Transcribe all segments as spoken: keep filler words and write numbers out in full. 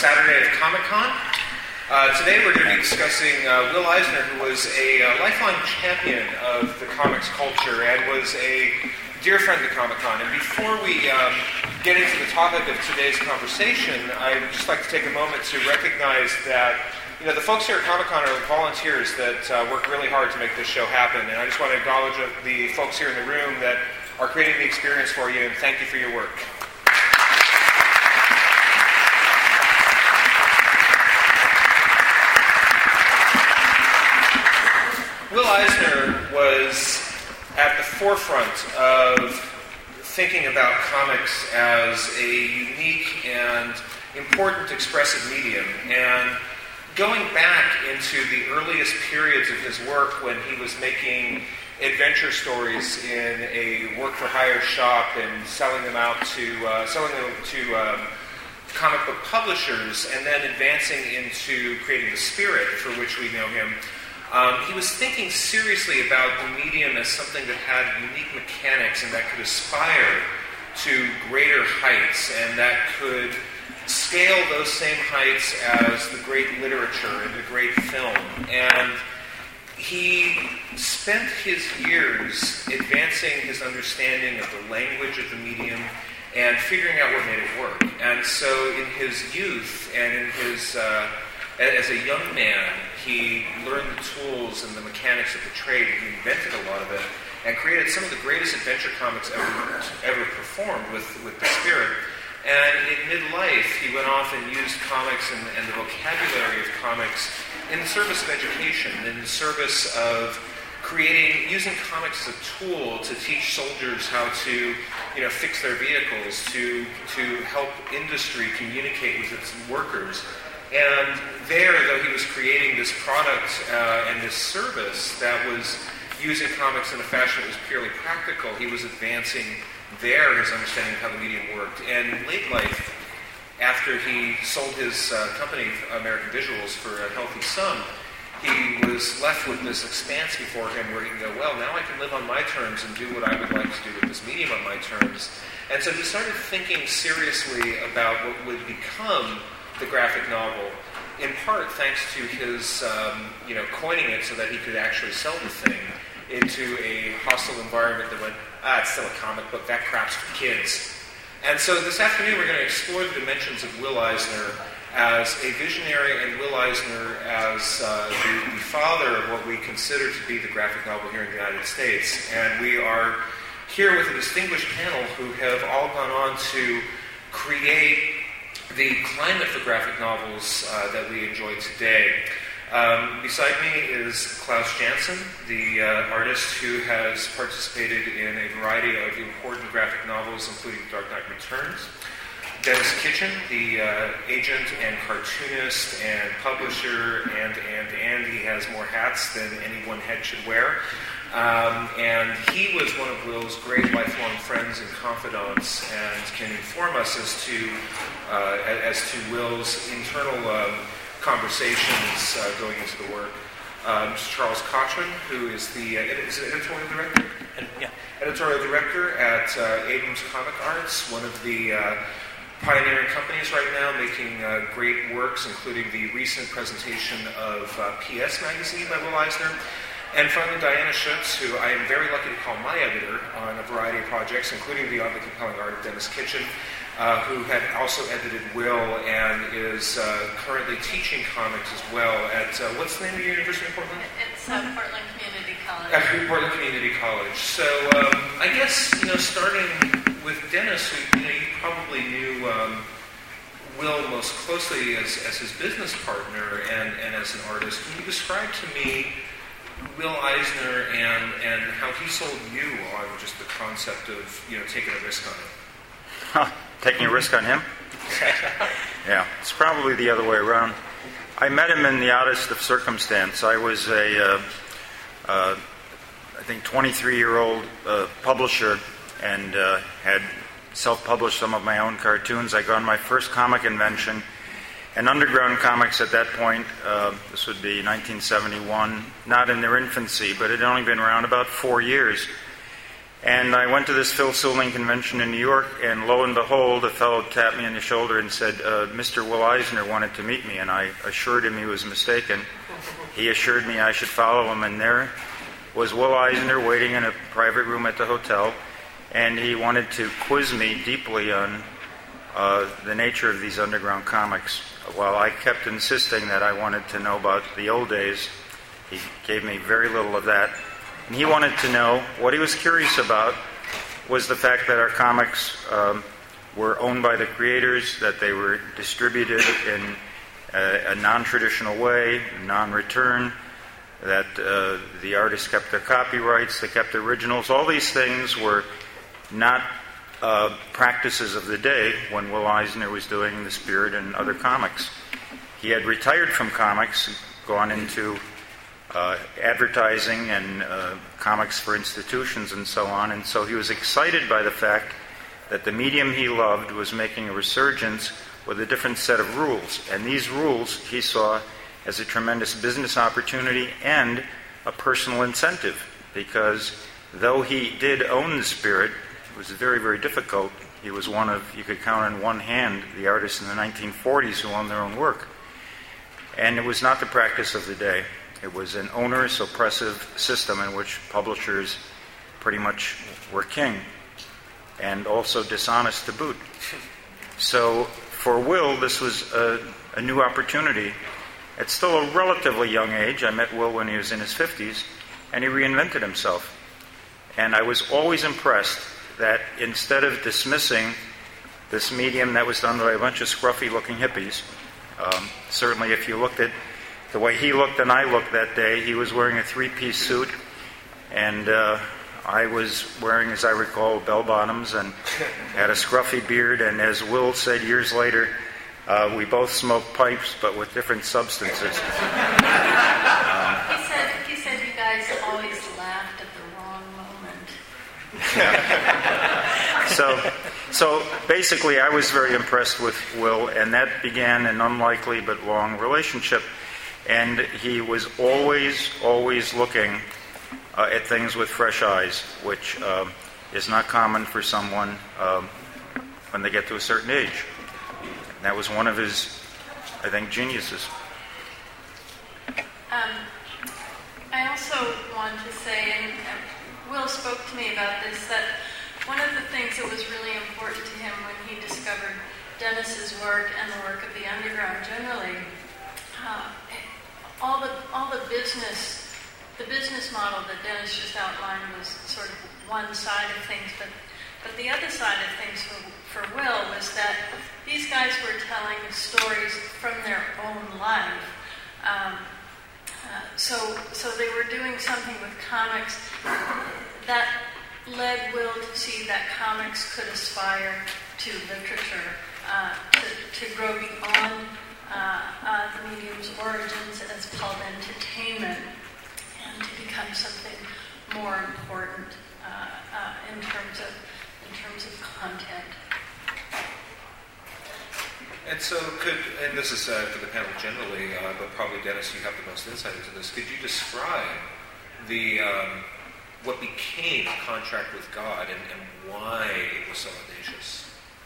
Saturday of Comic-Con. Uh, today we're going to be discussing uh, Will Eisner, who was a uh, lifelong champion of the comics culture and was a dear friend of Comic-Con. And before we um, get into the topic of today's conversation, I'd just like to take a moment to recognize that you know, the folks here at Comic-Con are volunteers that uh, work really hard to make this show happen. And I just want to acknowledge the folks here in the room that are creating the experience for you, and thank you for your work. Will Eisner was at the forefront of thinking about comics as a unique and important expressive medium. And going back into the earliest periods of his work when he was making adventure stories in a work-for-hire shop and selling them out to uh, selling them to um, comic book publishers, and then advancing into creating the Spirit, for which we know him, um, he was thinking seriously about the medium as something that had unique mechanics and that could aspire to greater heights and that could scale those same heights as the great literature and the great film. And he spent his years advancing his understanding of the language of the medium and figuring out what made it work. And so in his youth and in his uh, as a young man, he learned the tools and the mechanics of the trade, and he invented a lot of it and created some of the greatest adventure comics ever ever performed with, with the Spirit. And in midlife, he went off and used comics and, and the vocabulary of comics in the service of education, in the service of creating, using comics as a tool to teach soldiers how to, you know, fix their vehicles, to to help industry communicate with its workers. And there, though he was creating this product uh, and this service that was using comics in a fashion that was purely practical, he was advancing there his understanding of how the medium worked. And in late life, after he sold his uh, company, American Visuals, for a healthy sum, he was left with this expanse before him where he can go, well, now I can live on my terms and do what I would like to do with this medium on my terms. And so he started thinking seriously about what would become the graphic novel, in part thanks to his, um, you know, coining it so that he could actually sell the thing into a hostile environment that went, ah, it's still a comic book, that crap's for kids. And so this afternoon we're going to explore the dimensions of Will Eisner as a visionary and Will Eisner as uh, the, the father of what we consider to be the graphic novel here in the United States. And we are here with a distinguished panel who have all gone on to create the climate for graphic novels uh, that we enjoy today. Um, beside me is Klaus Janson, the uh, artist who has participated in a variety of important graphic novels, including Dark Knight Returns. Dennis Kitchen, the uh, agent and cartoonist and publisher, and, and, and he has more hats than any one head should wear. Um, and he was one of Will's great lifelong friends and confidants, and can inform us as to uh, as to Will's internal um, conversations uh, going into the work. Um, Charles Cotran, who is the uh, is it editorial director, and, yeah. editorial director at uh, Abrams Comic Arts, one of the uh, pioneering companies right now, making uh, great works, including the recent presentation of uh, P S magazine by Will Eisner. And finally, Diana Schutz, who I am very lucky to call my editor on a variety of projects, including the oddly compelling art of Dennis Kitchen, uh, who had also edited Will and is uh, currently teaching comics as well at, uh, what's the name of the University of Portland? It's uh, Portland Community College. At Portland Community College. So um, I guess, you know, starting with Dennis, who, you know, you probably knew um, Will most closely as, as his business partner and, and as an artist. Can you describe to me Will Eisner and, and how he sold you on just the concept of, you know, taking a risk on it? Huh, taking a risk on him? Yeah, it's probably the other way around. I met him in the oddest of circumstance. I was a, uh, uh, I think, twenty-three-year-old uh, publisher and uh, had self-published some of my own cartoons. I got on my first comic convention. And Underground Comics at that point, uh, this would be nineteen seventy-one, not in their infancy, but it had only been around about four years. And I went to this Phil Suling convention in New York, and lo and behold, a fellow tapped me on the shoulder and said, uh, Mister Will Eisner wanted to meet me, and I assured him he was mistaken. He assured me I should follow him, and there was Will Eisner waiting in a private room at the hotel, and he wanted to quiz me deeply on uh, the nature of these underground comics. While I kept insisting that I wanted to know about the old days, he gave me very little of that. And he wanted to know, what he was curious about was the fact that our comics um, were owned by the creators, that they were distributed in a, a non-traditional way, non-return, that uh, the artists kept their copyrights, they kept their originals. All these things were not uh, practices of the day when Will Eisner was doing The Spirit and other comics. He had retired from comics, gone into Uh, advertising and uh, comics for institutions and so on, and so he was excited by the fact that the medium he loved was making a resurgence with a different set of rules, and these rules he saw as a tremendous business opportunity and a personal incentive, because though he did own the Spirit, it was very, very difficult. He was one of, you could count on one hand, the artists in the nineteen forties who owned their own work, and it was not the practice of the day. It was an onerous, oppressive system in which publishers pretty much were king, and also dishonest to boot. So for Will, this was a, a new opportunity. At still a relatively young age, I met Will when he was in his fifties, and he reinvented himself. And I was always impressed that instead of dismissing this medium that was done by a bunch of scruffy-looking hippies, um, certainly if you looked at the way he looked and I looked that day, he was wearing a three-piece suit, and uh, I was wearing, as I recall, bell-bottoms and had a scruffy beard, and as Will said years later, uh, we both smoked pipes, but with different substances. um, he said he said you guys always laughed at the wrong moment. so, so basically, I was very impressed with Will, and that began an unlikely but long relationship. And he was always, always looking uh, at things with fresh eyes, which uh, is not common for someone um, when they get to a certain age. And that was one of his, I think, geniuses. Um, I also want to say, and uh, Will spoke to me about this, that one of the things that was really important to him when he discovered Dennis's work and the work of the underground generally, uh, all the all the business, the business model that Dennis just outlined was sort of one side of things, but but the other side of things for, for Will was that these guys were telling stories from their own life. Um, uh, so so they were doing something with comics that led Will to see that comics could aspire to literature, uh, to, to grow beyond Uh, uh, the medium's origins as pulp entertainment, and to become something more important uh, uh, in terms of in terms of content. And so, could and this is uh, for the panel generally, uh, but probably Dennis, you have the most insight into this. Could you describe the um, what became Contract with God and, and why it was so audacious?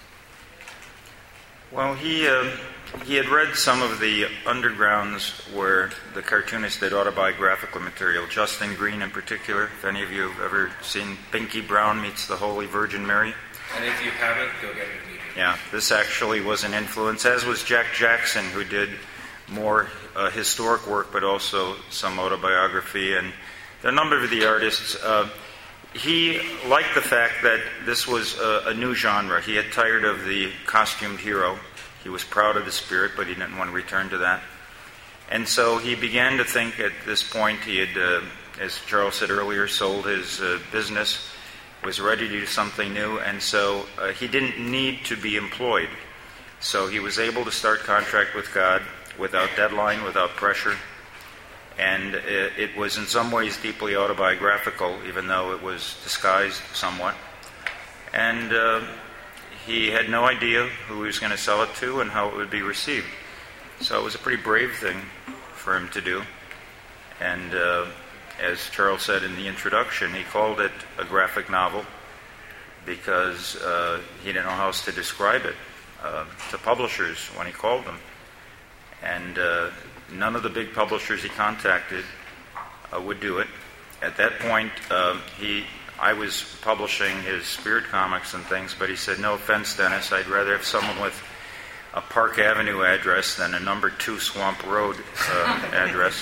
Well, he uh, he had read some of the undergrounds where the cartoonists did autobiographical material, Justin Green in particular. If any of you have ever seen Pinky Brown Meets the Holy Virgin Mary. And if you haven't, go get it immediately. Yeah, this actually was an influence, as was Jack Jackson, who did more uh, historic work, but also some autobiography. And a number of the artists, uh, he liked the fact that this was a, a new genre. He had tired of the costumed hero. He was proud of the Spirit, but he didn't want to return to that. And so he began to think at this point, he had, uh, as Charles said earlier, sold his uh, business, was ready to do something new, and so uh, he didn't need to be employed. So he was able to start Contract with God without deadline, without pressure. And it, it was in some ways deeply autobiographical, even though it was disguised somewhat. And uh, he had no idea who he was going to sell it to and how it would be received. So it was a pretty brave thing for him to do. And uh, as Charles said in the introduction, he called it a graphic novel because uh, he didn't know how else to describe it uh, to publishers when he called them. And uh, none of the big publishers he contacted uh, would do it. At that point, uh, he, I was publishing his Spirit comics and things, but he said, "No offense, Dennis, I'd rather have someone with a Park Avenue address than a number two Swamp Road uh, address."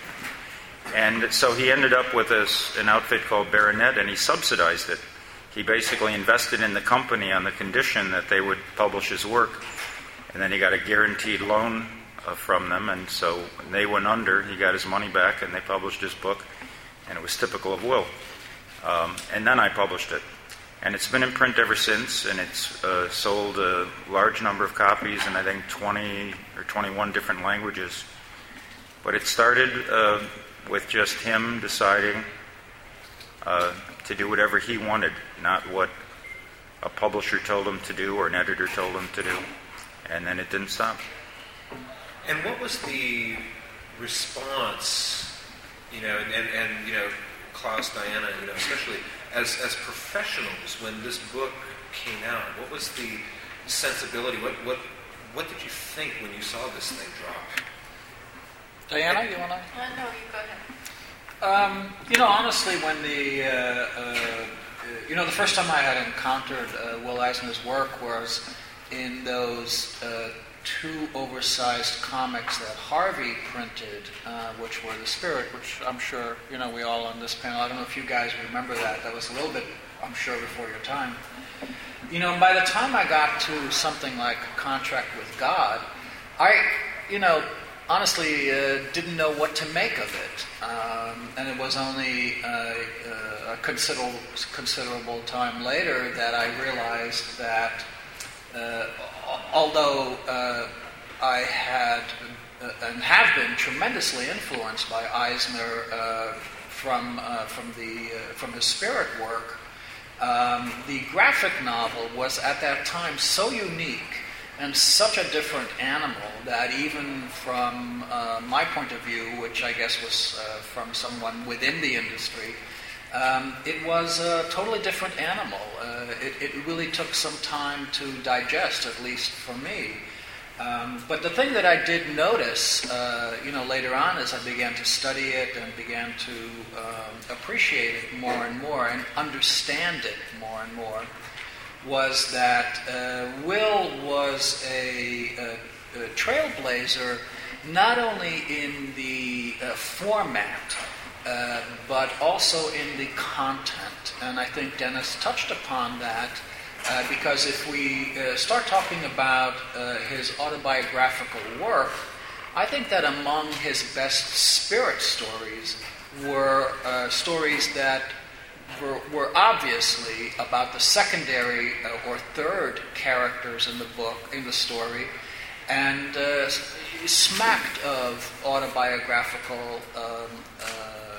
And so he ended up with this, an outfit called Baronet, and he subsidized it. He basically invested in the company on the condition that they would publish his work, and then he got a guaranteed loan uh, from them, and so when they went under, he got his money back, and they published his book, and it was typical of Will. Um, and then I published it. And it's been in print ever since, and it's uh, sold a large number of copies in, I think, twenty or twenty-one different languages. But it started uh, with just him deciding uh, to do whatever he wanted, not what a publisher told him to do or an editor told him to do. And then it didn't stop. And what was the response, you know, and, and, and you know, Klaus, Diana, you know, especially as as professionals, when this book came out, what was the sensibility? What what what did you think when you saw this thing drop? Diana, you want to? Uh, no, you go ahead. Um, you know, honestly, when the uh, uh, you know the first time I had encountered uh, Will Eisner's work was in those uh, two oversized comics that Harvey printed, uh, which were The Spirit, which I'm sure you know we all on this panel. I don't know if you guys remember that. That was a little bit, I'm sure, before your time. You know, and by the time I got to something like Contract with God, I, you know. honestly uh, didn't know what to make of it. Um, and it was only uh, uh, a considerable, considerable time later that I realized that uh, although uh, I had uh, and have been tremendously influenced by Eisner uh, from uh, from the uh, from his Spirit work, um, the graphic novel was at that time so unique and such a different animal that even from uh, my point of view, which I guess was uh, from someone within the industry, um, it was a totally different animal. Uh, it, it really took some time to digest, at least for me. Um, but the thing that I did notice, uh, you know, later on as I began to study it and began to um, appreciate it more and more and understand it more and more, was that uh, Will was a, a, a trailblazer not only in the uh, format, uh, but also in the content. And I think Dennis touched upon that, uh, because if we uh, start talking about uh, his autobiographical work, I think that among his best Spirit stories were uh, stories that Were, were obviously about the secondary uh, or third characters in the book, in the story, and uh, smacked of autobiographical, um, uh,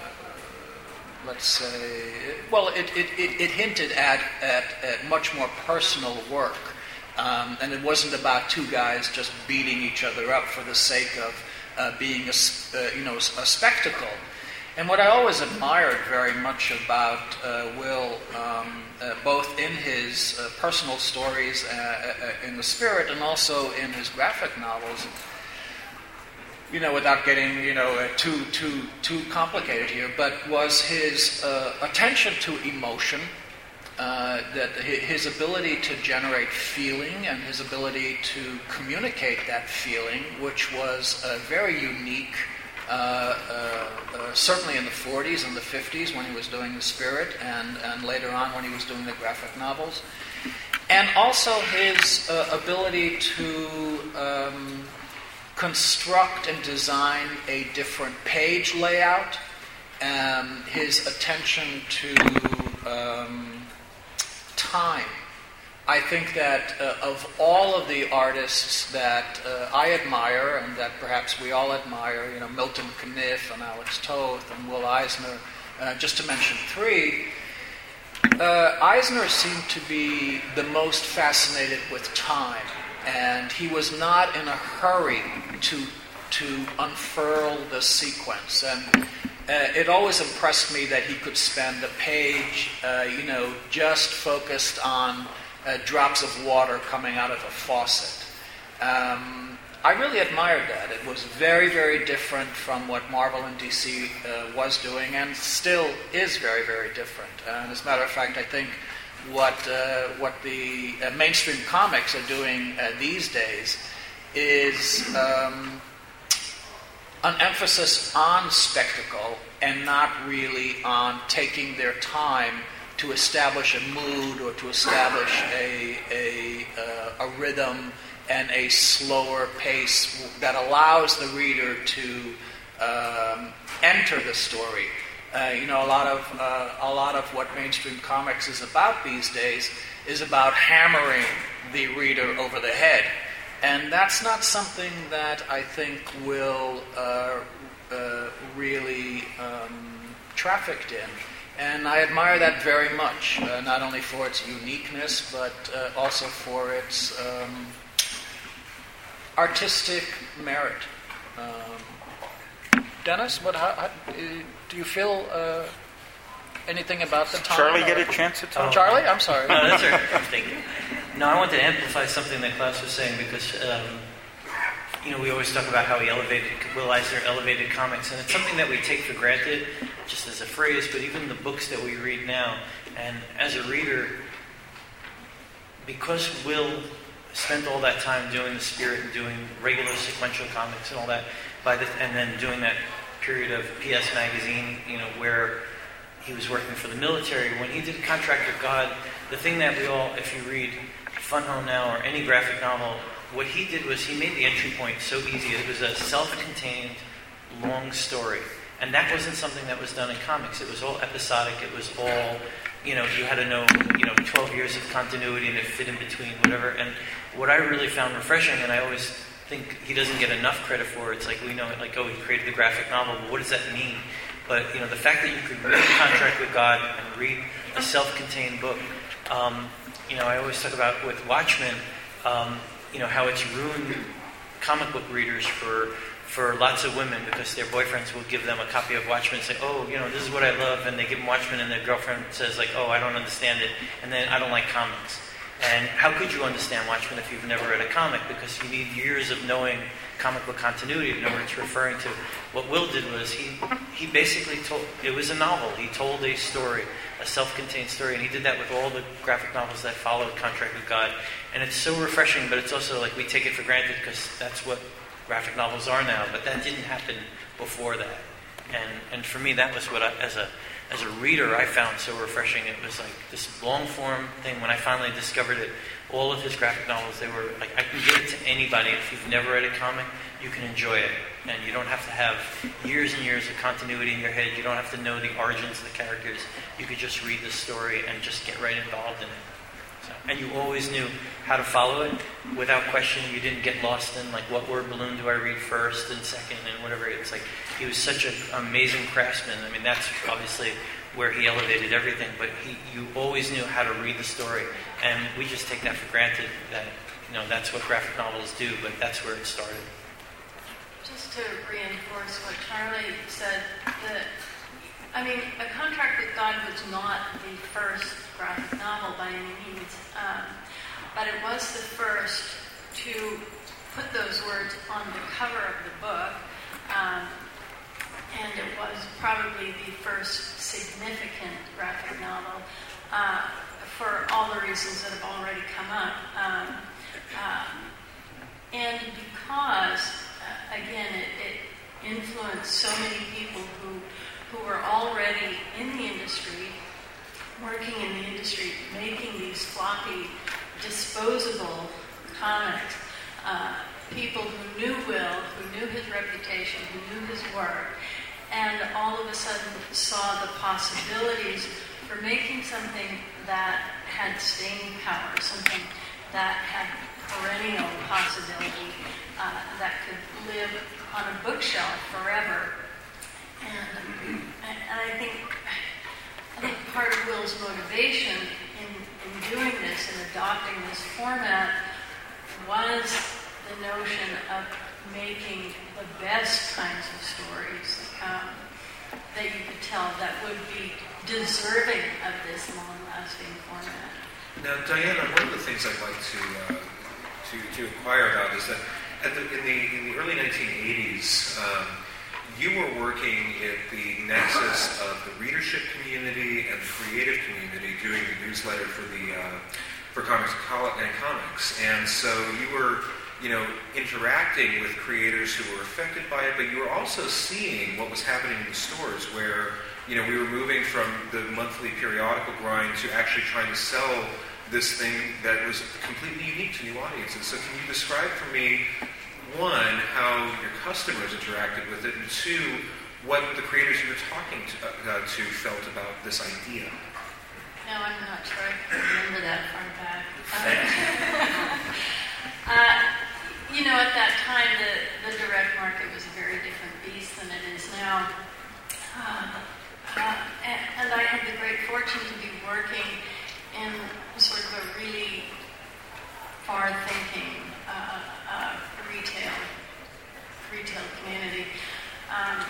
let's say, well, it, it, it, it hinted at, at, at much more personal work. Um, and it wasn't about two guys just beating each other up for the sake of uh, being a, uh, you know, a spectacle. And what I always admired very much about uh, Will, um, uh, both in his uh, personal stories uh, uh, in the Spirit and also in his graphic novels, you know, without getting, you know, uh, too too too complicated here, but was his uh, attention to emotion, uh, that his ability to generate feeling and his ability to communicate that feeling, which was uh, very unique. Uh, uh, uh, certainly in the forties and the fifties when he was doing The Spirit, and, and later on when he was doing the graphic novels. And also his uh, ability to um, construct and design a different page layout, um, his attention to um, time. I think that uh, of all of the artists that uh, I admire and that perhaps we all admire, you know, Milton Caniff and Alex Toth and Will Eisner, uh, just to mention three, uh, Eisner seemed to be the most fascinated with time, and he was not in a hurry to to unfurl the sequence. And uh, it always impressed me that he could spend a page, uh, you know, just focused on uh, drops of water coming out of a faucet. Um, I really admired that. It was very, very different from what Marvel and D C uh, was doing, and still is very, very different. And as a matter of fact, I think what uh, what the uh, mainstream comics are doing uh, these days is um, an emphasis on spectacle and not really on taking their time to establish a mood or to establish a a, uh, a rhythm and a slower pace that allows the reader to um, enter the story. Uh, you know, a lot of uh, a lot of what mainstream comics is about these days is about hammering the reader over the head, and that's not something that I think will uh, uh, really um, trafficked in. And I admire that very much, uh, not only for its uniqueness, but uh, also for its um, artistic merit. Um, Dennis, what? How, how, do you feel uh, anything about the time? Charlie, or? get a chance to talk. Oh. Charlie, I'm sorry. No, that's all right. Thank you. No, I want to amplify something that Klaus was saying because, um, you know, we always talk about how he elevated, Will Eisner elevated comics, and it's something that we take for granted, just as a phrase, but even the books that we read now, and as a reader, because Will spent all that time doing the Spirit and doing regular sequential comics and all that, by the, and then doing that period of P S Magazine, you know, where he was working for the military. When he did Contract with God, the thing that we all, if you read Fun Home Now or any graphic novel, what he did was he made the entry point so easy. It was a self-contained, long story. And that wasn't something that was done in comics. It was all episodic. It was all, you know, you had to know, you know, twelve years of continuity and it fit in between, whatever. And what I really found refreshing, and I always think he doesn't get enough credit for, it's like we know it, like, oh, he created the graphic novel, but what does that mean? But, you know, the fact that you could read Contract with God and read a self-contained book, um, you know, I always talk about with Watchmen, um, you know, how it's ruined comic book readers for for lots of women because their boyfriends will give them a copy of Watchmen and say, oh, you know, this is what I love, and they give them Watchmen and their girlfriend says, like, oh, I don't understand it, and then I don't like comics. And how could you understand Watchmen if you've never read a comic? Because you need years of knowing comic book continuity to know what it's referring to. What Will did was he he basically told, it was a novel. He told a story, a self-contained story, and he did that with all the graphic novels that followed Contract with God. And it's so refreshing, but it's also like we take it for granted because that's what graphic novels are now. But that didn't happen before that. And and for me, that was what I, as a as a reader, I found so refreshing. It was like this long-form thing. When I finally discovered it, all of his graphic novels, they were like, I can give it to anybody. If you've never read a comic, you can enjoy it. And you don't have to have years and years of continuity in your head. You don't have to know the origins of the characters. You could just read the story and just get right involved in it. So, and you always knew how to follow it without question. You didn't get lost in, like, what word balloon do I read first and second and whatever. It's like, he was such an amazing craftsman. I mean, that's obviously where he elevated everything, but he, you always knew how to read the story. And we just take that for granted that, you know, that's what graphic novels do, but that's where it started. Just to reinforce what Charlie said, that, I mean, A Contract with God was not the first graphic novel by any means, um, but it was the first to put those words on the cover of the book, um, and it was probably the first significant graphic novel uh, for all the reasons that have already come up. Um, um, and because, uh, again, it, it influenced so many people who, who were already in the industry, working in the industry, making these floppy, disposable comics, uh, people who knew Will, who knew his reputation, who knew his work, and all of a sudden saw the possibilities for making something that had staying power, something that had perennial possibility, uh, that could live on a bookshelf forever. And, and I think I think part of Will's motivation in, in doing this and adopting this format was the notion of making the best kinds of stories. Um, that you could tell that would be deserving of this long-lasting format? Now, Diana, one of the things I'd like to uh, to, to inquire about is that at the, in the in the early nineteen eighties, um, you were working at the nexus of the readership community and the creative community, doing the newsletter for the uh, for comics and comics, and so you were, you know, interacting with creators who were affected by it, but you were also seeing what was happening in the stores, where, you know, we were moving from the monthly periodical grind to actually trying to sell this thing that was completely unique to new audiences. So can you describe for me, one, how your customers interacted with it, and two, what the creators you were talking to, uh, to felt about this idea? No, I'm not sure I can remember that far back. Um, uh, you know, at that time, the, the direct market was a very different beast than it is now. Uh, uh, and, and I had the great fortune to be working in sort of a really far-thinking uh, uh, retail retail community. Um,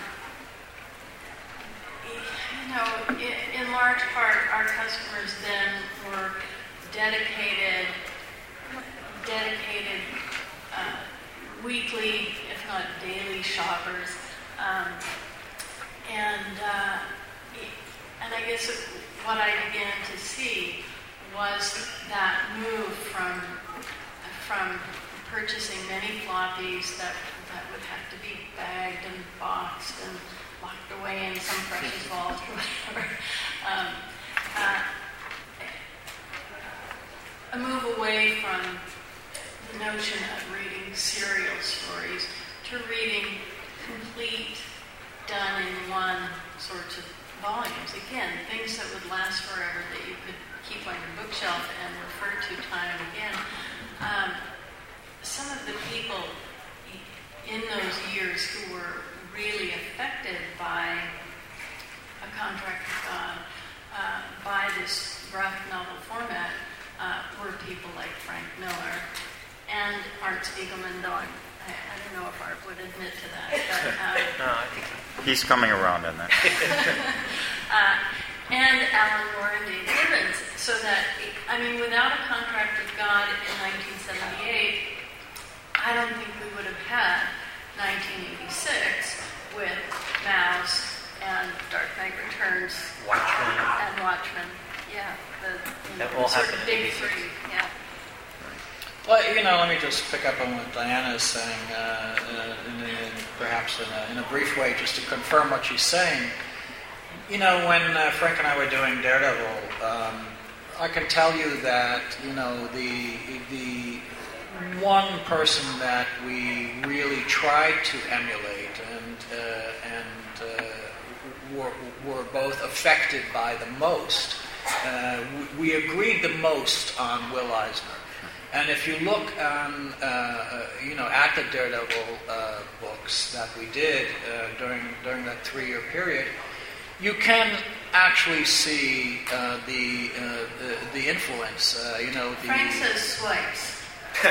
you know, in, in large part, our customers then were dedicated, dedicated uh, weekly, if not daily, shoppers, um, and uh, and I guess what I began to see was that move from from purchasing many floppies that that would have to be bagged and boxed and locked away in some precious vault or whatever. Um, uh, a move away from the notion of reading serial stories to reading complete, done in one sorts of volumes. Again, things that would last forever that you could keep on your bookshelf and refer to time and again. Um, some of the people in those years who were really affected by A Contract with God, uh, by this graphic novel format, uh, were people like Frank Miller and Art Spiegelman, though I'm, I, I don't know if Art would admit to that. But, uh, no, I think he's coming around on that. uh, and Alan Moore and Dave Gibbons. So that, I mean, without A Contract with God in nineteen seventy-eight, I don't think we would have had nineteen eighty-six with Mouse and Dark Knight Returns, Watchmen, and Watchmen. Yeah, the you know, that all sort of happened big in three. Yeah. Well, you know, let me just pick up on what Diana is saying, uh, uh, in, in, perhaps in a, in a brief way, just to confirm what she's saying. You know, when uh, Frank and I were doing Daredevil, um, I can tell you that, you know, the the one person that we really tried to emulate and uh, and uh, were, were both affected by the most, uh, we, we agreed the most on Will Eisner. And if you look on, uh, uh, you know, at the Daredevil uh, books that we did uh, during during that three-year period, you can actually see uh, the, uh, the the influence. Uh, you know, the, Frank says swipes. uh,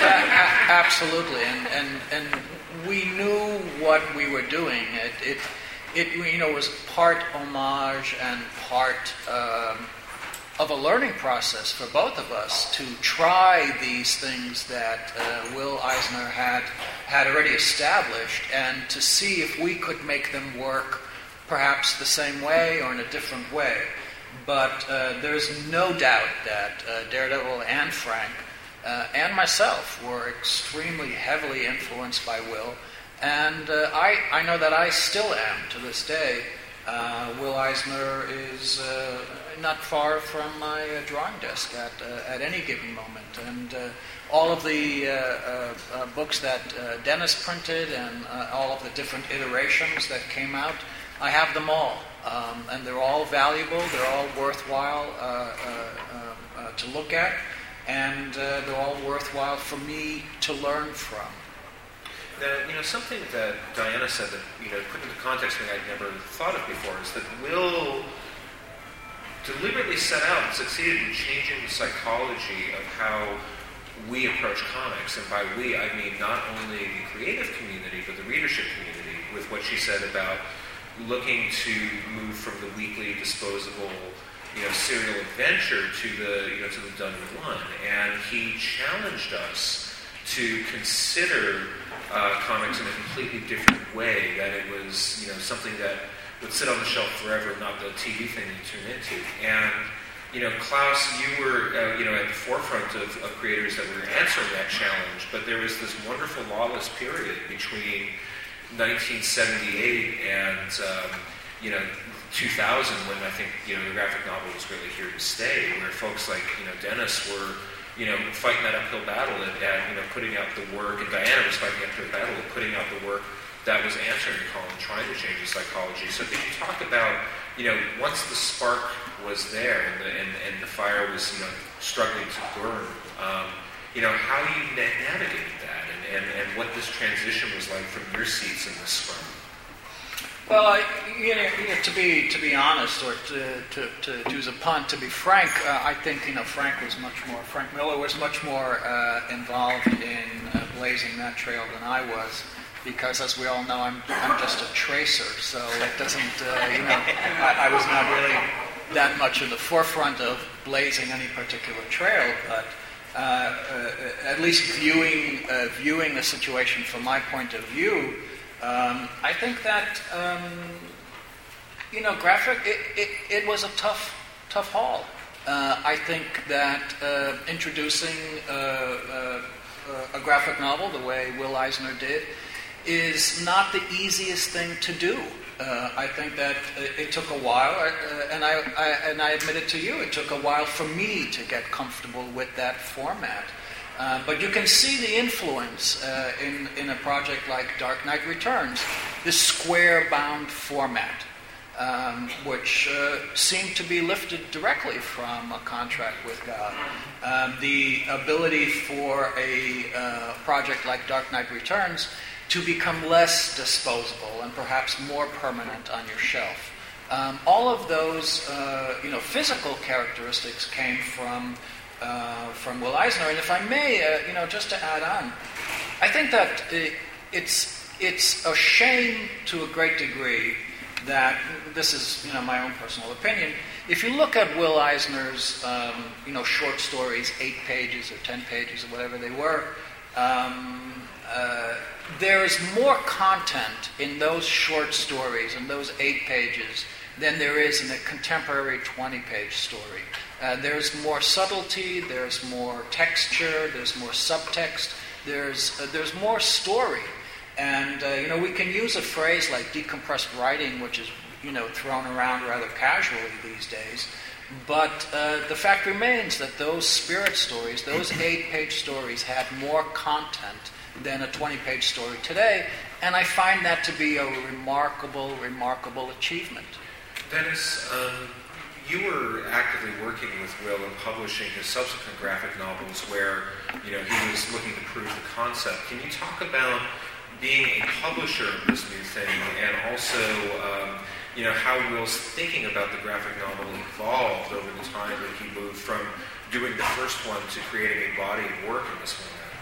uh, absolutely, and, and and we knew what we were doing. It it, it you know was part homage and part um, of a learning process for both of us to try these things that uh, Will Eisner had had already established, and to see if we could make them work, perhaps the same way or in a different way. But uh, there's no doubt that uh, Daredevil and Frank uh, and myself were extremely heavily influenced by Will, and uh, I, I know that I still am to this day. Uh, Will Eisner is uh, not far from my uh, drawing desk at uh, at any given moment, and uh, all of the uh, uh, uh, books that uh, Dennis printed and uh, all of the different iterations that came out, I have them all, um, and they're all valuable. They're all worthwhile uh, uh, uh, uh, to look at, and uh, they're all worthwhile for me to learn from. Now, you know, something that Diana said that, you know, put into context something I'd never thought of before is that Will deliberately set out and succeeded in changing the psychology of how we approach comics. And by we, I mean not only the creative community, but the readership community, with what she said about looking to move from the weekly disposable, you know, serial adventure to the, you know, to the done in one. And he challenged us to consider uh, comics in a completely different way, that it was, you know, something that would sit on the shelf forever, not the T V thing you tune into. And, you know, Klaus, you were, uh, you know, at the forefront of, of creators that were answering that challenge, but there was this wonderful lawless period between nineteen seventy-eight and, um, you know, two thousand, when I think, you know, the graphic novel was really here to stay, where folks like, you know, Dennis were, you know, fighting that uphill battle at, at, you know, putting out the work, and Diana was fighting the uphill battle at putting out the work that was answering the call and trying to change the psychology. So could you talk about, you know, once the spark was there and the, and, and the fire was, you know, struggling to burn, um, you know, how you na- navigated that, and, and, and what this transition was like from your seats in the scrum? Well, I, you know, you know, to be to be honest, or to, to, to use a pun, to be frank, uh, I think, you know, Frank was much more, Frank Miller was much more uh, involved in uh, blazing that trail than I was, because, as we all know, I'm I'm just a tracer, so it doesn't, uh, you know, I, I was not really that much in the forefront of blazing any particular trail, but uh, uh, at least viewing uh, viewing the situation from my point of view. Um, I think that, um, you know, graphic, it, it, it was a tough, tough haul. Uh, I think that uh, introducing uh, uh, a graphic novel the way Will Eisner did is not the easiest thing to do. Uh, I think that it took a while, uh, and I, I and I admit it to you, it took a while for me to get comfortable with that format. Uh, but you can see the influence uh, in, in a project like Dark Knight Returns, this square-bound format, um, which uh, seemed to be lifted directly from A Contract with God. Um, the ability for a uh, project like Dark Knight Returns to become less disposable and perhaps more permanent on your shelf. Um, all of those uh, you know, physical characteristics came from Uh, from Will Eisner, and if I may, uh, you know, just to add on, I think that it, it's it's a shame to a great degree that, this is, you know, my own personal opinion, if you look at Will Eisner's um, you know, short stories, eight pages or ten pages or whatever they were, um, uh, there is more content in those short stories and those eight pages than there is in a contemporary twenty-page story. Uh, there's more subtlety, there's more texture, there's more subtext, there's uh, there's more story. And, uh, you know, we can use a phrase like decompressed writing, which is, you know, thrown around rather casually these days. But uh, the fact remains that those spirit stories, those eight-page stories, had more content than a twenty-page story today. And I find that to be a remarkable, remarkable achievement. Dennis, um, you were actively working with Will and publishing his subsequent graphic novels where, you know, he was looking to prove the concept. Can you talk about being a publisher of this new thing, and also, um, you know, how Will's thinking about the graphic novel evolved over the time that he moved from doing the first one to creating a body of work in this format?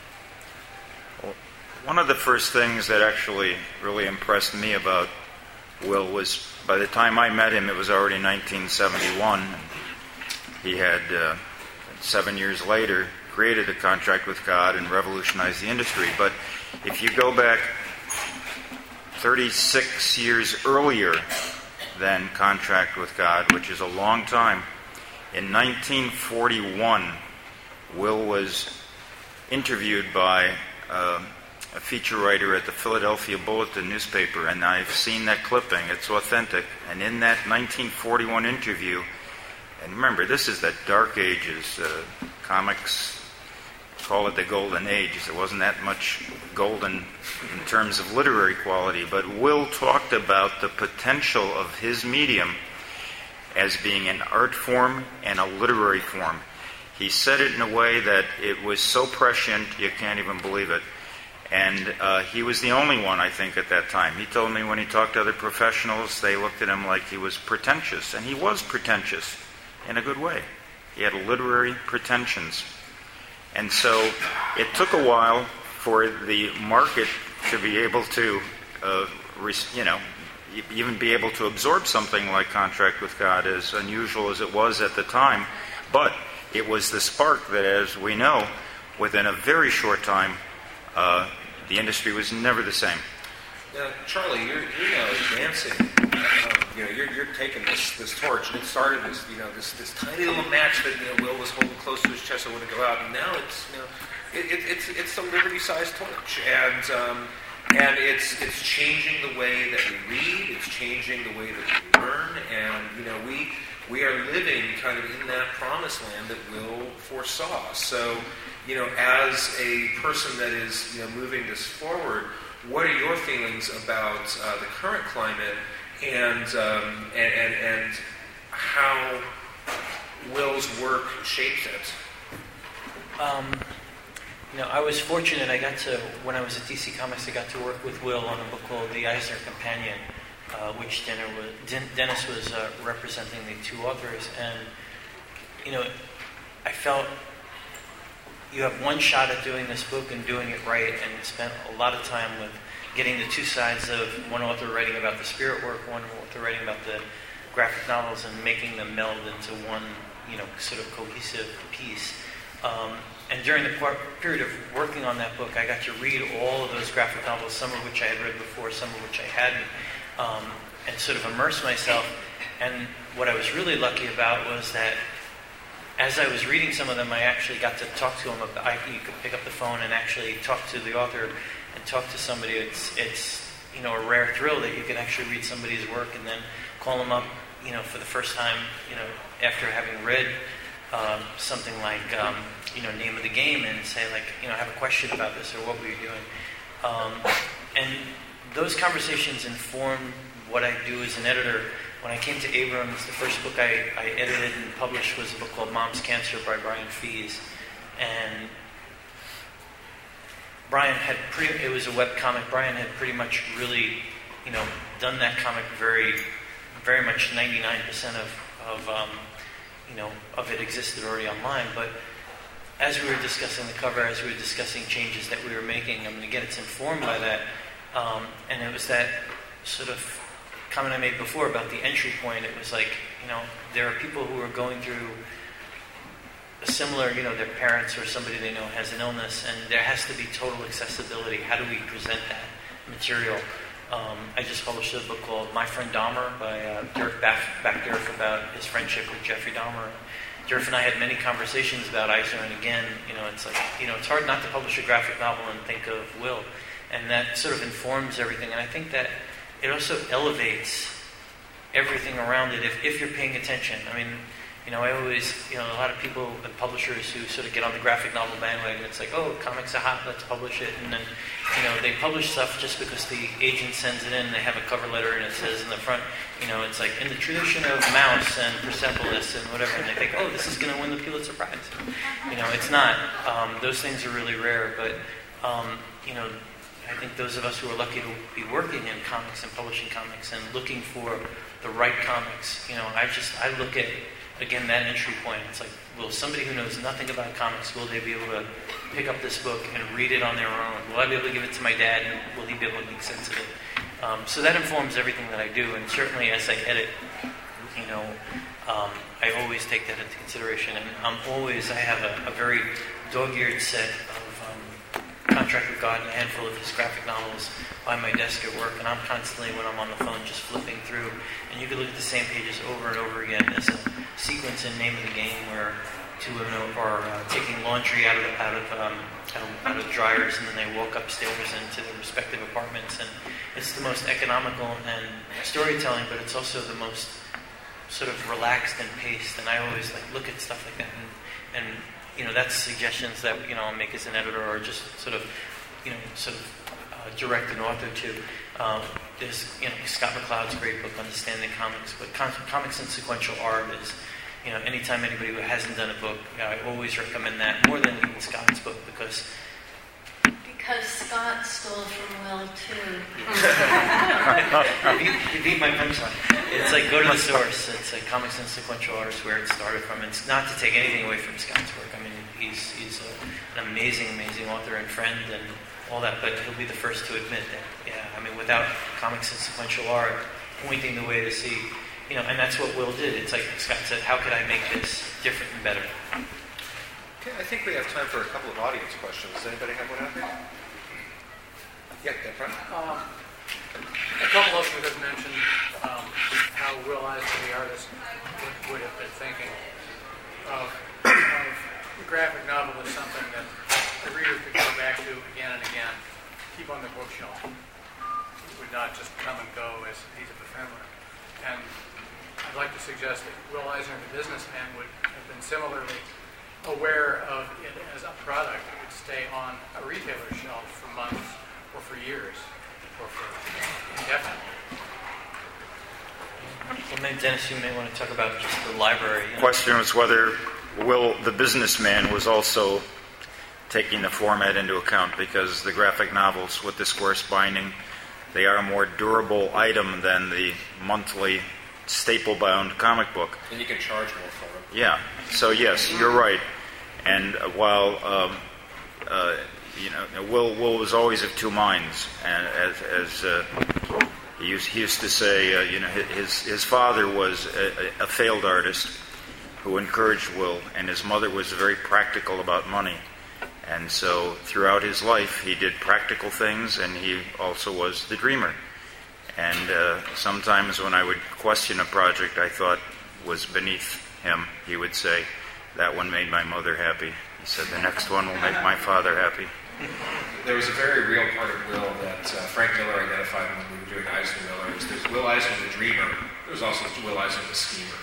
Well, one of the first things that actually really impressed me about Will was, by the time I met him, it was already nineteen seventy-one. He had, uh, seven years later, created A Contract with God and revolutionized the industry. But if you go back thirty-six years earlier than Contract with God, which is a long time, in nineteen forty-one, Will was interviewed by Uh, a feature writer at the Philadelphia Bulletin newspaper, and I've seen that clipping. It's authentic. And in that nineteen forty-one interview, and remember, this is the dark ages. Uh, comics call it the golden age. There wasn't that much golden in terms of literary quality, but Will talked about the potential of his medium as being an art form and a literary form. He said it in a way that it was so prescient you can't even believe it. And uh, he was the only one, I think, at that time. He told me when he talked to other professionals, they looked at him like he was pretentious. And he was pretentious in a good way. He had literary pretensions. And so it took a while for the market to be able to, uh, you know, even be able to absorb something like Contract with God, as unusual as it was at the time. But it was the spark that, as we know, within a very short time, uh, the industry was never the same. Now, Charlie, you're, you're now advancing. Um, you know, you're, you're taking this, this torch, and it started as you know this, this tiny little match that you know Will was holding close to his chest so it wouldn't go out, and now it's you know it, it, it's it's a Liberty-sized torch, and um, and it's it's changing the way that we read, it's changing the way that we learn, and you know we we are living kind of in that promised land that Will foresaw. So, you know, as a person that is you know moving this forward, what are your feelings about uh, the current climate and, um, and and and how Will's work shapes it? Um, you know, I was fortunate. I got to when I was at D C Comics, I got to work with Will on a book called The Eisner Companion, uh, which Denner was, Dennis was uh, representing the two authors, and you know, I felt. You have one shot at doing this book and doing it right, and spent a lot of time with getting the two sides of one author writing about the spirit work, one author writing about the graphic novels, and making them meld into one, you know, sort of cohesive piece. Um, and during the par- period of working on that book, I got to read all of those graphic novels, some of which I had read before, some of which I hadn't, um, and sort of immerse myself. And what I was really lucky about was that as I was reading some of them, I actually got to talk to him about. I, you could pick up the phone and actually talk to the author and talk to somebody. It's it's you know a rare thrill that you can actually read somebody's work and then call them up, you know, for the first time, you know, after having read um, something like um, you know Name of the Game, and say like, you know, I have a question about this, or what were you doing? Um, and those conversations inform what I do as an editor. When I came to Abrams, the first book I, I edited and published was a book called Mom's Cancer by Brian Fees. And Brian had pretty, it was a web comic. Brian had pretty much really, you know, done that comic very, very much ninety-nine percent of, of um, you know, of it existed already online. But as we were discussing the cover, as we were discussing changes that we were making, I mean, again, it's informed by that. Um, and it was that sort of comment I made before about the entry point. It was like, you know, there are people who are going through a similar, you know, their parents or somebody they know has an illness, and there has to be total accessibility. How do we present that material? Um, I just published a book called My Friend Dahmer by uh, Dirk Backderf about his friendship with Jeffrey Dahmer. Dirk and I had many conversations about Eisner, and again, you know, it's like, you know, it's hard not to publish a graphic novel and think of Will, and that sort of informs everything. And I think that it also elevates everything around it if, if you're paying attention. I mean, you know, I always, you know, a lot of people and publishers who sort of get on the graphic novel bandwagon, it's like, oh, comics are hot, let's publish it. And then, you know, they publish stuff just because the agent sends it in, they have a cover letter and it says in the front, you know, it's like, in the tradition of Mouse and Persepolis and whatever, and they think, oh, this is going to win the Pulitzer Prize. You know, it's not. Um, those things are really rare, but, um, you know, I think those of us who are lucky to be working in comics and publishing comics and looking for the right comics, you know, I just, I look at, again, that entry point. It's like, will somebody who knows nothing about comics, will they be able to pick up this book and read it on their own? Will I be able to give it to my dad, and will he be able to make sense of it? Um, so that informs everything that I do, and certainly as I edit, you know, um, I always take that into consideration, and I'm always, I have a, a very dog-eared set of Contract with God and a handful of his graphic novels by my desk at work, and I'm constantly, when I'm on the phone, just flipping through, and you can look at the same pages over and over again. There's a sequence in Name of the Game where two women are uh, taking laundry out of out of, um, out of out of dryers, and then they walk upstairs into their respective apartments, and it's the most economical and storytelling, but it's also the most sort of relaxed and paced, and I always like look at stuff like that, and, and you know, that's suggestions that, you know, I'll make as an editor, or just sort of, you know, sort of uh, direct an author to. Um, there's, you know, Scott McCloud's great book, Understanding Comics, but com- Comics and Sequential Art is, you know, anytime anybody who hasn't done a book, you know, I always recommend that, more than even Scott's book, because... Because Scott stole from Will, too. you, beat, you beat my punchline. It's like, go to the source. It's like Comics and Sequential Art is where it started from. It's not to take anything away from Scott's work. I mean, he's he's a, an amazing, amazing author and friend and all that, but he'll be the first to admit that, yeah, I mean, without Comics and Sequential Art, pointing the way to see, you know, and that's what Will did. It's like Scott said, how could I make this different and better? Okay, I think we have time for a couple of audience questions. Does anybody have one out there? Yeah, in front. Um, a couple of you have mentioned um, how Will Eisner, the artist, would, would have been thinking of, of the graphic novel as something that the reader could go back to again and again, keep on the bookshelf. It would not just come and go as a piece of ephemera. And I'd like to suggest that Will Eisner, the businessman, would have been similarly aware of it as a product that would stay on a retailer's shelf for months or for years or for indefinitely. Well, maybe Dennis, you may want to talk about just the library. You know? Question was whether Will, the businessman, was also taking the format into account, because the graphic novels with the square binding, they are a more durable item than the monthly staple-bound comic book. And you can charge more for them. Yeah. So yes, you're right. And uh, while um, uh, you know, Will Will was always of two minds, and as, as uh, he, used, he used to say, uh, you know, his his father was a, a failed artist who encouraged Will, and his mother was very practical about money. And so throughout his life, he did practical things, and he also was the dreamer. And uh, sometimes when I would question a project I thought was beneath him, he would say, "That one made my mother happy." He said, "The next one will make my father happy." There was a very real part of Will that uh, Frank Miller identified when we were doing Eisner Miller. Is there's Will Eisner the dreamer. There was also Will Eisner the schemer.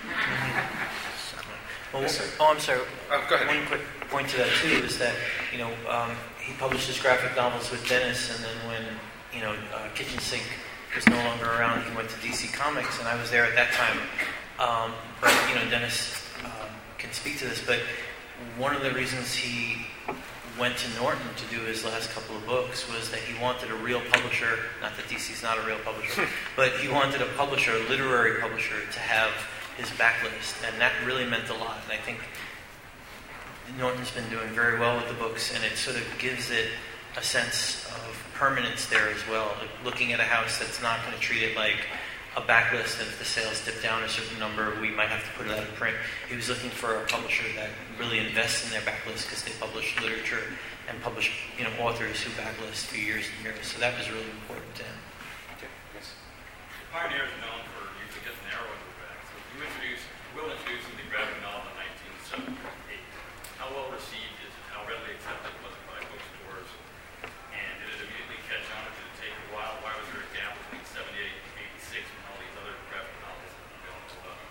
Well, Yes, sir. oh, I'm sorry. Oh, go ahead. One quick point to that too is that, you know, um, he published his graphic novels with Dennis, and then when, you know, uh, Kitchen Sink was no longer around, he went to D C Comics, and I was there at that time. Um, but you know, Dennis um, can speak to this. But one of the reasons he went to Norton to do his last couple of books was that he wanted a real publisher. Not that D C's not a real publisher, but he wanted a publisher, a literary publisher, to have his backlist, and that really meant a lot. And I think Norton's been doing very well with the books, and it sort of gives it a sense of permanence there as well. Like looking at a house that's not going to treat it like a backlist, and if the sales dip down a certain number, we might have to put it out of print. He was looking for a publisher that really invests in their backlist, because they publish literature and publish, you know, authors who backlist for years and years. So that was really important to him. Okay. Yes. Pioneer is known for using just narrow back. So you introduced, Will introduced the graphic novel in nineteen seventy-eight. How well received is it? How readily accepted was it by bookstores? And did it immediately catch on? Or did it take a while? Why was there a gap between seventy-eight and eighty-six when all these other graphic novels came out?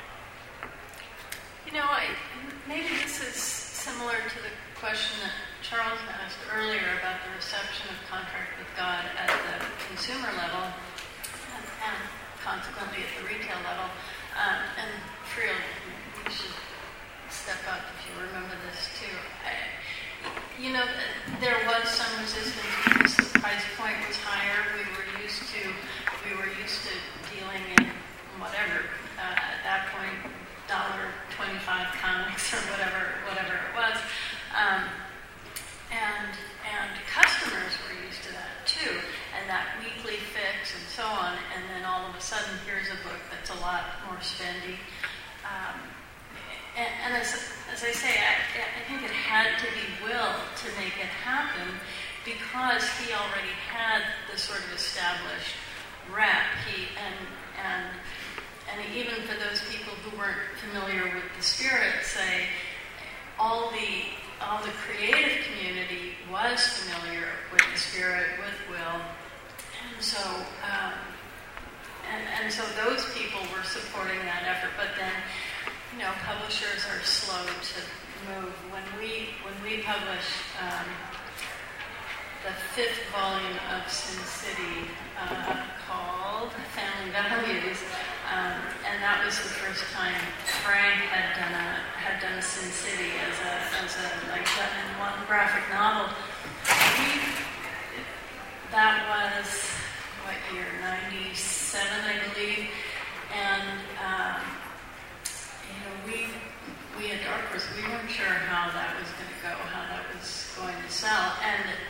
You know, I, maybe this is similar to the question that Charles asked earlier about the reception of Contract with God at the consumer level and, and consequently at the retail level. Um, and Friel, you should step up if you remember this too. I, you know, there was some resistance because the price point was higher. We were used to, we were used to dealing in whatever uh, at that point, one dollar twenty-five comics or whatever, whatever it was, um, and and customers were used to that too, and that weekly fix and so on. And then all of a sudden, here's a book that's a lot more spendy. Um, And, and as, as I say, I, I think it had to be Will to make it happen, because he already had the sort of established rep. He and and and even for those people who weren't familiar with the Spirit, say all the all the creative community was familiar with the Spirit, with Will, and so um, and and so those people were supporting that effort. But then, you know, publishers are slow to move. When we when we published um, the fifth volume of Sin City, uh, called Family Values, um, and that was the first time Frank had done a had done a Sin City as a as a like done in one graphic novel. We, that was what year? ninety-seven, I believe, and. Um, You know, we we at Dark Horse, we weren't sure how that was going to go, how that was going to sell, and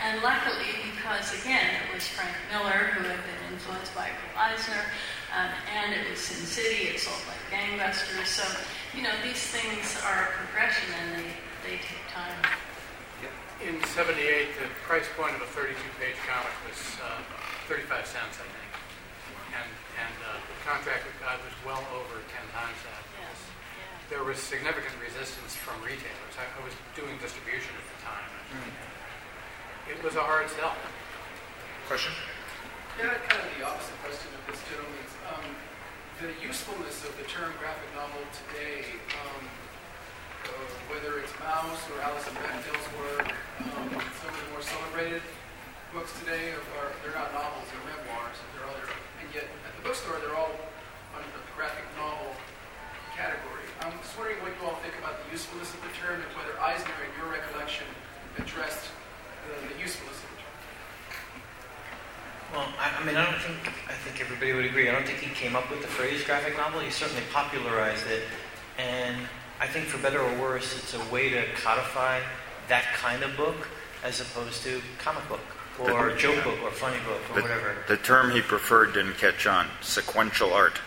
And luckily, because again, it was Frank Miller who had been influenced by Will Eisner, um, and it was Sin City, it sold like gangbusters. So, you know, these things are a progression and they, they take time. In seventy-eight, the price point of a thirty-two page comic was uh, thirty-five cents, I think. And, and uh, the contract with God was well over ten times that. Yes. Yeah. There was significant resistance from retailers. I, I was doing distribution at the time. Mm-hmm. It was a hard sell. Question? Yeah, kind of the opposite question of this gentleman's. Um, the usefulness of the term graphic novel today, um, uh, whether it's Maus or Alison Bechdel's work, um, some of the more celebrated books today are, they're not novels, they're memoirs, they're other, and yet at the bookstore they're all under the graphic novel category. I'm just wondering what you all think about the usefulness of the term and whether Eisner, in your recollection, addressed the, the usefulness of the term. Well, I, I mean, I don't think, I think everybody would agree. I don't think he came up with the phrase graphic novel. He certainly popularized it. And I think for better or worse, it's a way to codify that kind of book as opposed to comic book or the, joke book or funny book or the, whatever. The term he preferred didn't catch on, sequential art,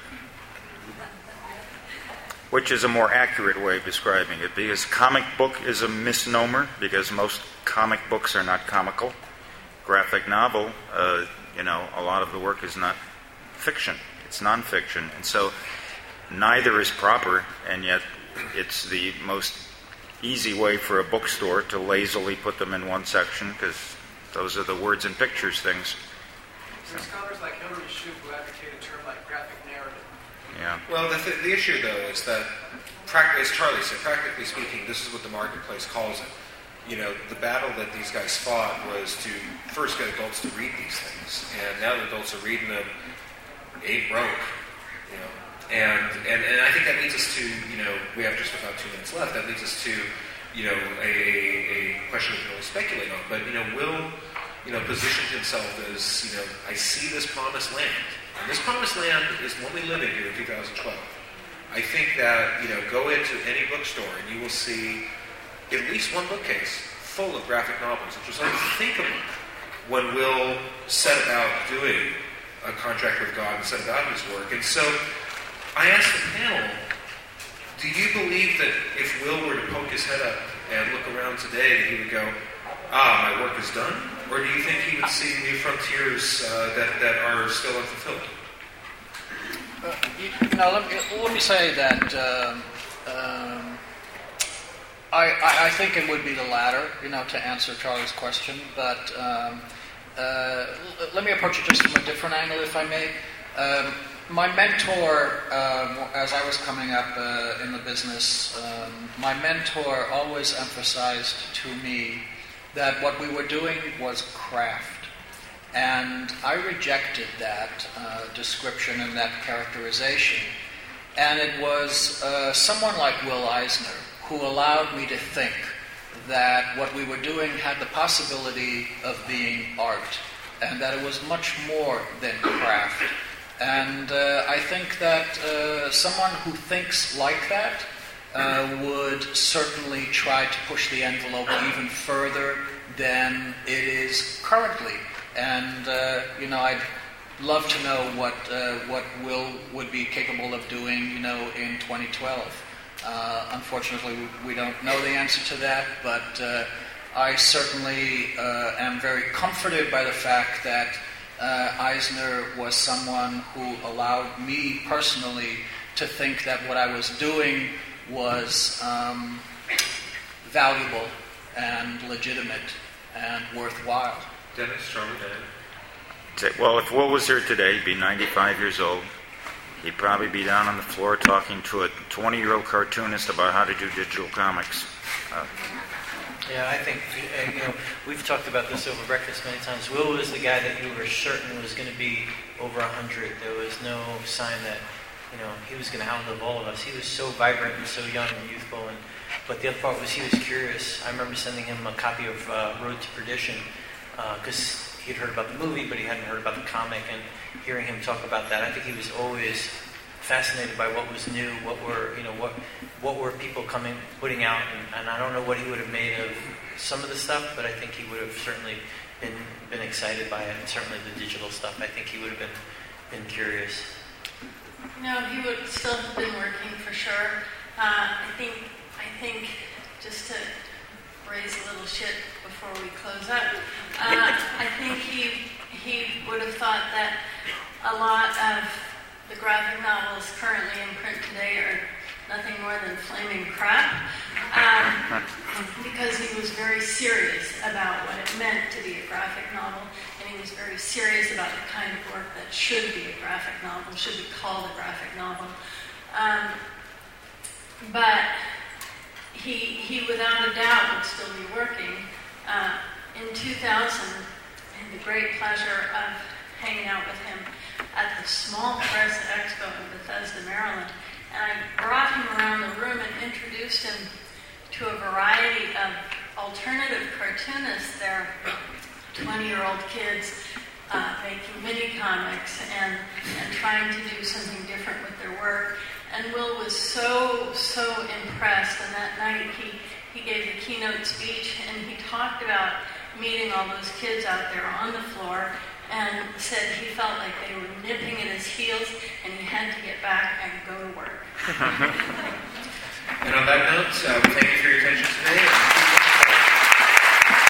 which is a more accurate way of describing it, because comic book is a misnomer, because most comic books are not comical. Graphic novel, uh, you know, a lot of the work is not fiction, it's nonfiction, and so neither is proper, and yet it's the most easy way for a bookstore to lazily put them in one section, because those are the words and pictures things. There are scholars like Hilary Shoup who advocate a term like graphic narrative. Yeah. Well, the, th- the issue, though, is that, as Charlie said, practically speaking, this is what the marketplace calls it. You know, the battle that these guys fought was to first get adults to read these things, and now the adults are reading them, eight broke, you know. And, and and I think that leads us to, you know, we have just about two minutes left, that leads us to, you know, a, a question we can only speculate on. But, you know, Will, you know, positioned himself as, you know, I see this promised land. And this promised land is one we live in here in two thousand twelve. I think that, you know, go into any bookstore and you will see at least one bookcase full of graphic novels, which was unthinkable when Will set about doing a contract with God and set about his work. And so I asked the panel, do you believe that if Will were to poke his head up and look around today, he would go, ah, my work is done? Or do you think he would see new frontiers uh, that, that are still unfulfilled? Uh, you, you know, let me, let me say that um, um, I, I, I think it would be the latter, you know, to answer Charlie's question. But um, uh, l- let me approach it just from a different angle, if I may. Um, my mentor, uh, as I was coming up uh, in the business, um, my mentor always emphasized to me that what we were doing was craft. And I rejected that uh, description and that characterization. And it was uh, someone like Will Eisner who allowed me to think that what we were doing had the possibility of being art, and that it was much more than craft. And uh, I think that uh, someone who thinks like that uh, would certainly try to push the envelope even further than it is currently. And, uh, you know, I'd love to know what uh, what Will would be capable of doing, you know, in twenty twelve. Uh, unfortunately, we don't know the answer to that, but uh, I certainly uh, am very comforted by the fact that uh, Eisner was someone who allowed me personally to think that what I was doing was um, valuable and legitimate and worthwhile. Dennis, Charlie, Dennis. Well, if Will was here today, he'd be ninety-five years old. He'd probably be down on the floor talking to a twenty-year-old cartoonist about how to do digital comics. Uh, Yeah, I think, uh, you know, we've talked about this over breakfast many times. Will was the guy that you were certain was going to be over one hundred. There was no sign that, you know, he was going to outlive all of us. He was so vibrant and so young and youthful. And but the other part was he was curious. I remember sending him a copy of uh, Road to Perdition because uh, he'd heard about the movie, but he hadn't heard about the comic. And hearing him talk about that, I think he was always fascinated by what was new, what were you know what what were people coming putting out, and, and I don't know what he would have made of some of the stuff, but I think he would have certainly been been excited by it, and certainly the digital stuff. I think he would have been been curious. No, he would still have been working for sure. Uh, I think I think just to raise a little shit before we close up, uh, I think he he would have thought that a lot of the graphic novels currently in print today are nothing more than flaming crap, um, because he was very serious about what it meant to be a graphic novel, and he was very serious about the kind of work that should be a graphic novel, should be called a graphic novel. Um, but he, he, without a doubt, would still be working. Uh, in two thousand, I had the great pleasure of hanging out with him at the Small Press Expo in Bethesda, Maryland. And I brought him around the room and introduced him to a variety of alternative cartoonists. They're twenty-year-old kids uh, making mini comics and, and trying to do something different with their work. And Will was so, so impressed. And that night he, he gave the keynote speech, and he talked about meeting all those kids out there on the floor, and said he felt like they were nipping at his heels, and he had to get back and go to work. And on that note, uh, thank you for your attention today.